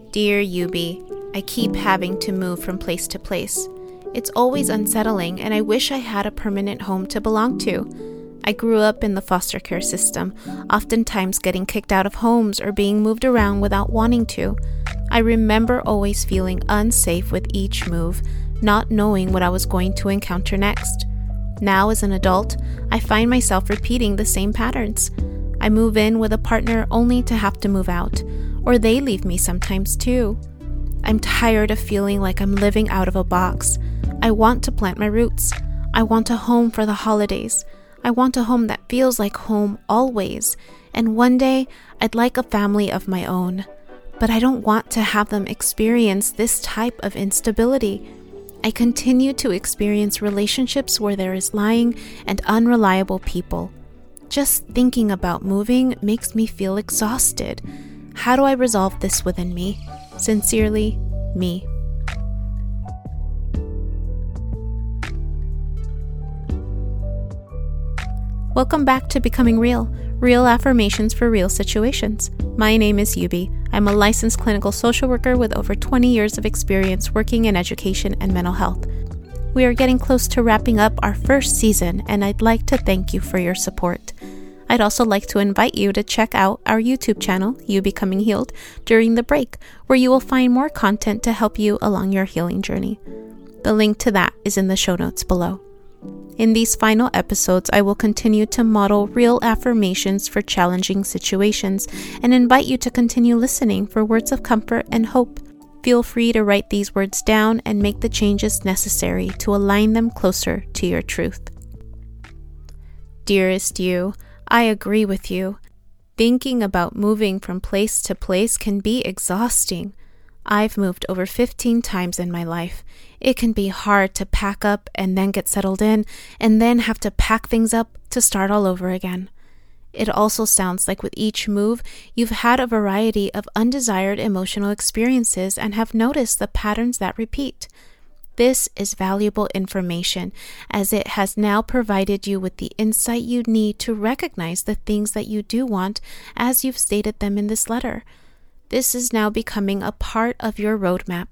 Dear Yubi, I keep having to move from place to place. It's always unsettling, and I wish I had a permanent home to belong to. I grew up in the foster care system, oftentimes getting kicked out of homes or being moved around without wanting to. I remember always feeling unsafe with each move, not knowing what I was going to encounter next. Now, as an adult, I find myself repeating the same patterns. I move in with a partner only to have to move out, or they leave me sometimes too. I'm tired of feeling like I'm living out of a box. I want to plant my roots. I want a home for the holidays. I want a home that feels like home always. And one day, I'd like a family of my own. But I don't want to have them experience this type of instability. I continue to experience relationships where there is lying and unreliable people. Just thinking about moving makes me feel exhausted. How do I resolve this within me? Sincerely, me. Welcome back to Becoming Real, real affirmations for real situations. My name is Yubi. I'm a licensed clinical social worker with over 20 years of experience working in education and mental health. We are getting close to wrapping up our first season, and I'd like to thank you for your support. I'd also like to invite you to check out our YouTube channel, You Becoming Healed, during the break, where you will find more content to help you along your healing journey. The link to that is in the show notes below. In these final episodes, I will continue to model real affirmations for challenging situations and invite you to continue listening for words of comfort and hope. Feel free to write these words down and make the changes necessary to align them closer to your truth. Dearest you, I agree with you. Thinking about moving from place to place can be exhausting. I've moved over 15 times in my life. It can be hard to pack up and then get settled in, and then have to pack things up to start all over again. It also sounds like with each move, you've had a variety of undesired emotional experiences and have noticed the patterns that repeat. This is valuable information, as it has now provided you with the insight you need to recognize the things that you do want as you've stated them in this letter. This is now becoming a part of your roadmap.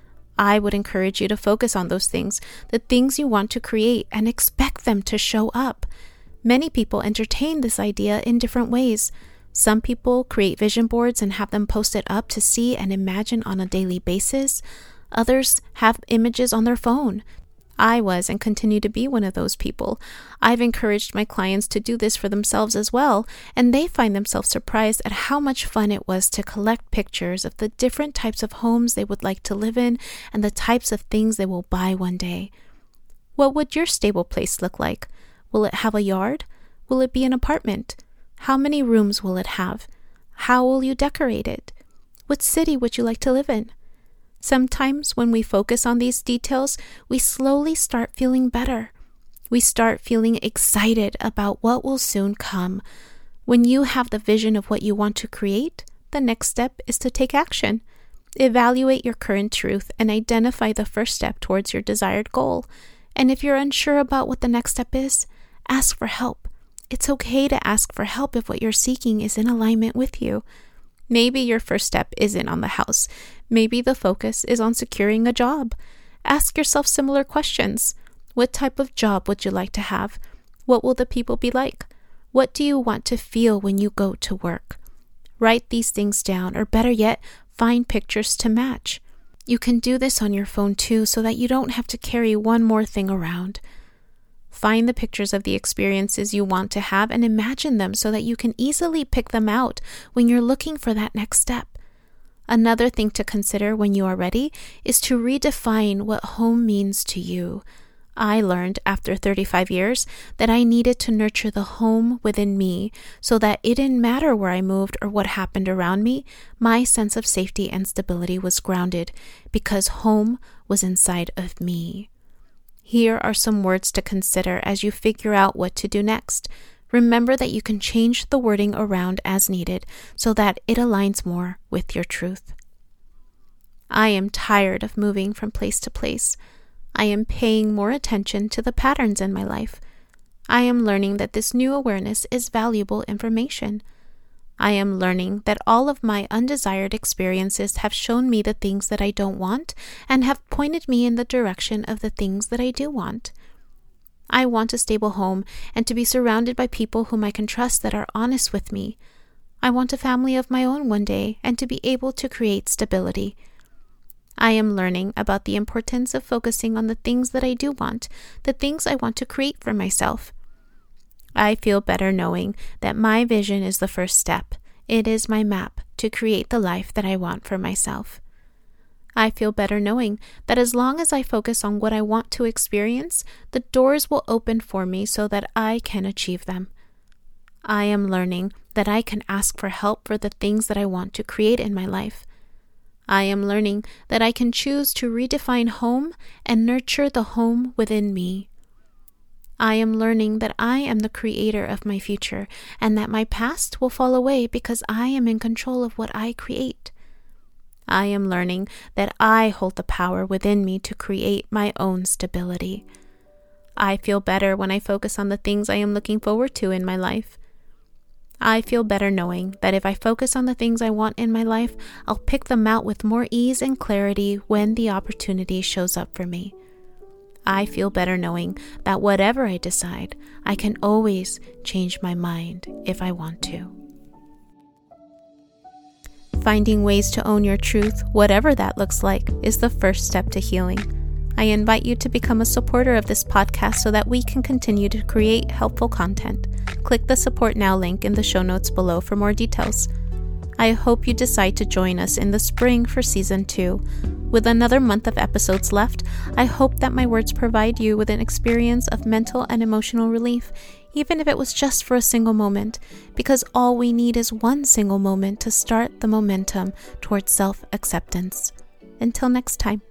I would encourage you to focus on those things, the things you want to create, and expect them to show up. Many people entertain this idea in different ways. Some people create vision boards and have them posted up to see and imagine on a daily basis. Others have images on their phone. I was and continue to be one of those people. I've encouraged my clients to do this for themselves as well, and they find themselves surprised at how much fun it was to collect pictures of the different types of homes they would like to live in and the types of things they will buy one day. What would your stable place look like? Will it have a yard? Will it be an apartment? How many rooms will it have? How will you decorate it? What city would you like to live in? Sometimes when we focus on these details, we slowly start feeling better. We start feeling excited about what will soon come. When you have the vision of what you want to create, the next step is to take action. Evaluate your current truth and identify the first step towards your desired goal. And if you're unsure about what the next step is, ask for help. It's okay to ask for help if what you're seeking is in alignment with you. Maybe your first step isn't on the house. Maybe the focus is on securing a job. Ask yourself similar questions. What type of job would you like to have? What will the people be like? What do you want to feel when you go to work? Write these things down, or better yet, find pictures to match. You can do this on your phone too, so that you don't have to carry one more thing around. Find the pictures of the experiences you want to have and imagine them so that you can easily pick them out when you're looking for that next step. Another thing to consider when you are ready is to redefine what home means to you. I learned after 35 years that I needed to nurture the home within me so that it didn't matter where I moved or what happened around me. My sense of safety and stability was grounded because home was inside of me. Here are some words to consider as you figure out what to do next. Remember that you can change the wording around as needed so that it aligns more with your truth. I am tired of moving from place to place. I am paying more attention to the patterns in my life. I am learning that this new awareness is valuable information. I am learning that all of my undesired experiences have shown me the things that I don't want and have pointed me in the direction of the things that I do want. I want a stable home and to be surrounded by people whom I can trust that are honest with me. I want a family of my own one day and to be able to create stability. I am learning about the importance of focusing on the things that I do want, the things I want to create for myself. I feel better knowing that my vision is the first step. It is my map to create the life that I want for myself. I feel better knowing that as long as I focus on what I want to experience, the doors will open for me so that I can achieve them. I am learning that I can ask for help for the things that I want to create in my life. I am learning that I can choose to redefine home and nurture the home within me. I am learning that I am the creator of my future and that my past will fall away because I am in control of what I create. I am learning that I hold the power within me to create my own stability. I feel better when I focus on the things I am looking forward to in my life. I feel better knowing that if I focus on the things I want in my life, I'll pick them out with more ease and clarity when the opportunity shows up for me. I feel better knowing that whatever I decide, I can always change my mind if I want to. Finding ways to own your truth, whatever that looks like, is the first step to healing. I invite you to become a supporter of this podcast so that we can continue to create helpful content. Click the Support Now link in the show notes below for more details. I hope you decide to join us in the spring for Season 2. With another month of episodes left, I hope that my words provide you with an experience of mental and emotional relief, even if it was just for a single moment, because all we need is one single moment to start the momentum towards self-acceptance. Until next time.